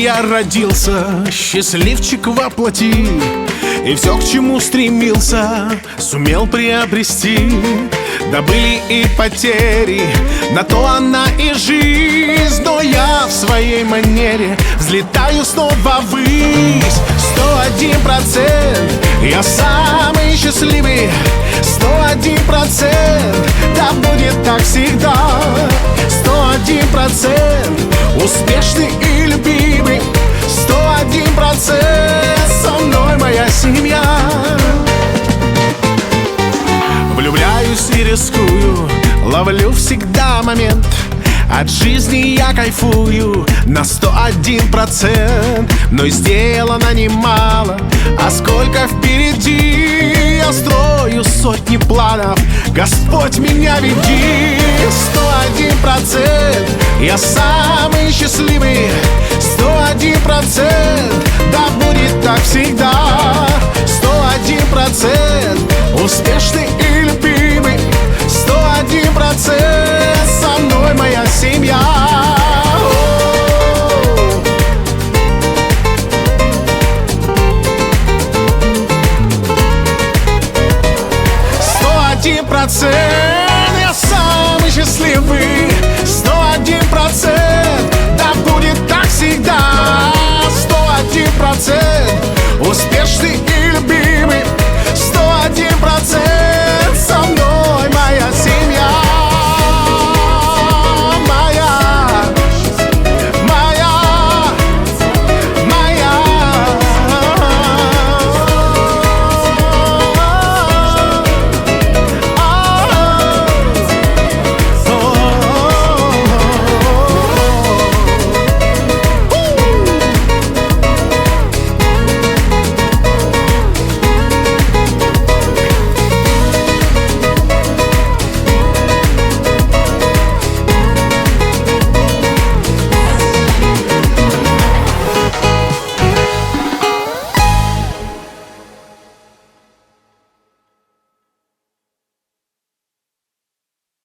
я родился, счастливчик воплоти, и все, к чему стремился, сумел приобрести. Да были и потери, на то она и жизнь. Но я в своей манере взлетаю снова ввысь. 101%, я самый счастливый. 101%, да будет так всегда. 101%, успешный и любимый. 101%, со мной моя семья. Влюбляюсь и рискую, ловлю всегда момент. От жизни я кайфую на 101%. Но и сделано немало, а сколько впереди. Я строю сотни планов, Господь меня веди. 101%, я самый счастливый. 101%, да будет так всегда. 101%, успешный и любимый. 101%, со мной моя семья. 101%, я самый счастливый. 101%, да будет так всегда. 101%, успешный